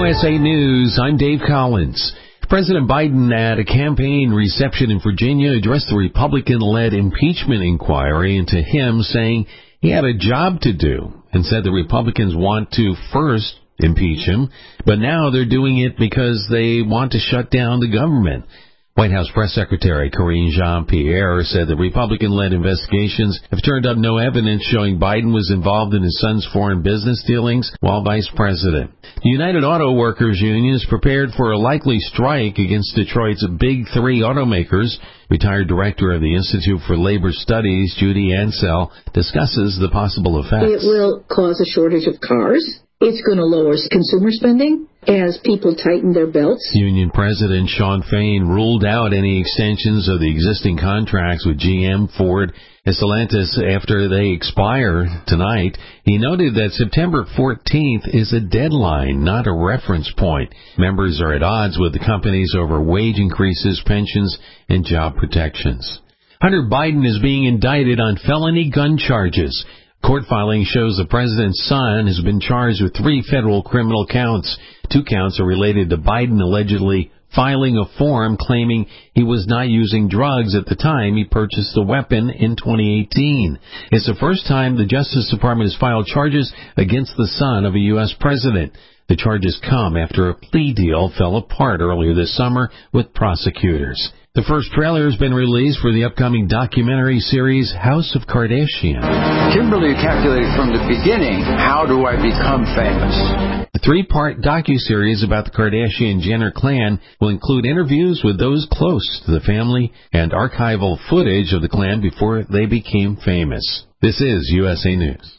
USA News, I'm Dave Collins. President Biden at a campaign reception in Virginia addressed the Republican-led impeachment inquiry into him, saying he had a job to do, and said the Republicans want to first impeach him, but now they're doing it because they want to shut down the government. White House Press Secretary Karine Jean-Pierre said the Republican-led investigations have turned up no evidence showing Biden was involved in his son's foreign business dealings while vice president. The United Auto Workers Union is prepared for a likely strike against Detroit's big three automakers. Retired director of the Institute for Labor Studies, Judy Ansell, discusses the possible effects. It will cause a shortage of cars. It's going to lower consumer spending as people tighten their belts. Union President Shawn Fain ruled out any extensions of the existing contracts with GM, Ford, and Stellantis after they expire tonight. He noted that September 14th is a deadline, not a reference point. Members are at odds with the companies over wage increases, pensions, and job protections. Hunter Biden is being indicted on felony gun charges. Court filing shows the president's son has been charged with 3 federal criminal counts. 2 counts are related to Biden allegedly filing a form claiming he was not using drugs at the time he purchased the weapon in 2018. It's the first time the Justice Department has filed charges against the son of a U.S. president. The charges come after a plea deal fell apart earlier this summer with prosecutors. The first trailer has been released for the upcoming documentary series House of Kardashian. Kimberly calculated from the beginning, how do I become famous? The 3-part docuseries about the Kardashian-Jenner clan will include interviews with those close to the family and archival footage of the clan before they became famous. This is USA News.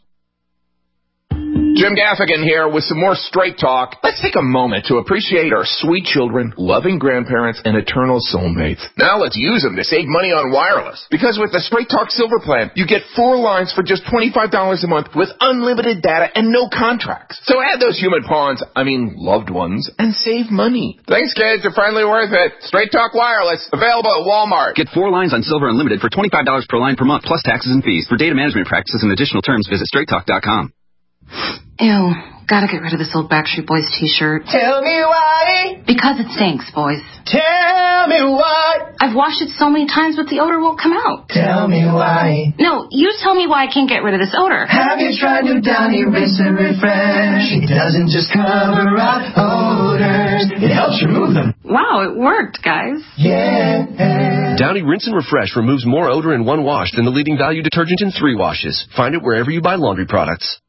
Jim Gaffigan here with some more Straight Talk. Let's take a moment to appreciate our sweet children, loving grandparents, and eternal soulmates. Now let's use them to save money on wireless. Because with the Straight Talk Silver Plan, you get 4 lines for just $25 a month with unlimited data and no contracts. So add those human pawns, loved ones, and save money. Thanks, kids. They're finally worth it. Straight Talk Wireless, available at Walmart. Get 4 lines on Silver Unlimited for $25 per line per month, plus taxes and fees. For data management practices and additional terms, visit straighttalk.com. Ew, gotta get rid of this old Backstreet Boys t-shirt. Tell me why. Because it stinks, boys. Tell me why. I've washed it so many times, but the odor won't come out. Tell me why. No, you tell me why I can't get rid of this odor. Have you tried new Downy Rinse and Refresh? It doesn't just cover up odors, it helps remove them. Wow, it worked, guys. Yeah. Downy Rinse and Refresh removes more odor in 1 wash than the leading value detergent in 3 washes. Find it wherever you buy laundry products.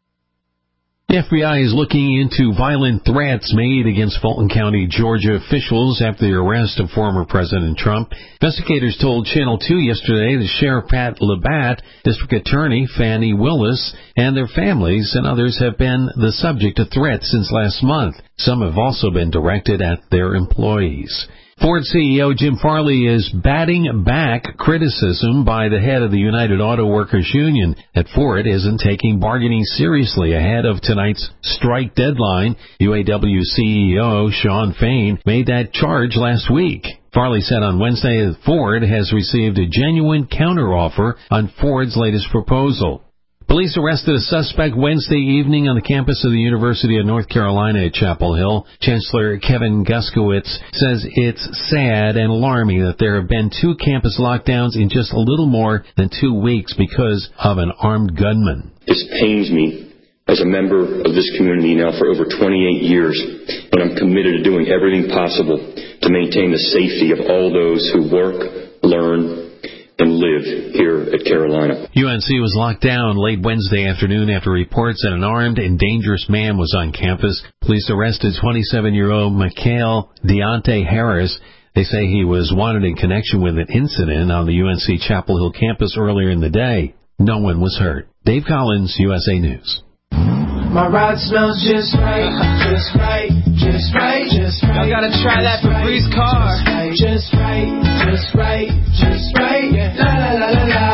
The FBI is looking into violent threats made against Fulton County, Georgia officials after the arrest of former President Trump. Investigators told Channel 2 yesterday that Sheriff Pat Labatt, District Attorney Fannie Willis, and their families and others have been the subject of threats since last month. Some have also been directed at their employees. Ford CEO Jim Farley is batting back criticism by the head of the United Auto Workers Union that Ford isn't taking bargaining seriously ahead of tonight's strike deadline. UAW CEO Shawn Fain made that charge last week. Farley said on Wednesday that Ford has received a genuine counteroffer on Ford's latest proposal. Police arrested a suspect Wednesday evening on the campus of the University of North Carolina at Chapel Hill. Chancellor Kevin Guskowitz says it's sad and alarming that there have been 2 campus lockdowns in just a little more than 2 weeks because of an armed gunman. This pains me as a member of this community now for over 28 years, and I'm committed to doing everything possible to maintain the safety of all those who work, learn, and live here at Carolina. UNC was locked down late Wednesday afternoon after reports that an armed and dangerous man was on campus. Police arrested 27-year-old Mikhail Deontay Harris. They say he was wanted in connection with an incident on the UNC Chapel Hill campus earlier in the day. No one was hurt. Dave Collins, USA News. My ride smells just right, just right, just right, just right. Y'all gotta try that Febreze car. Just right, just right, just right. La la la la la.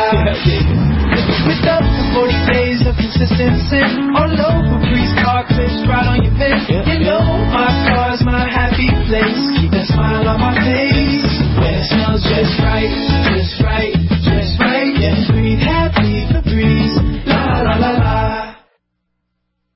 With up for 40 days of consistency, all over Febreze car clips right on your face. You know my car's my happy place. Keep that smile on my face when it smells just right.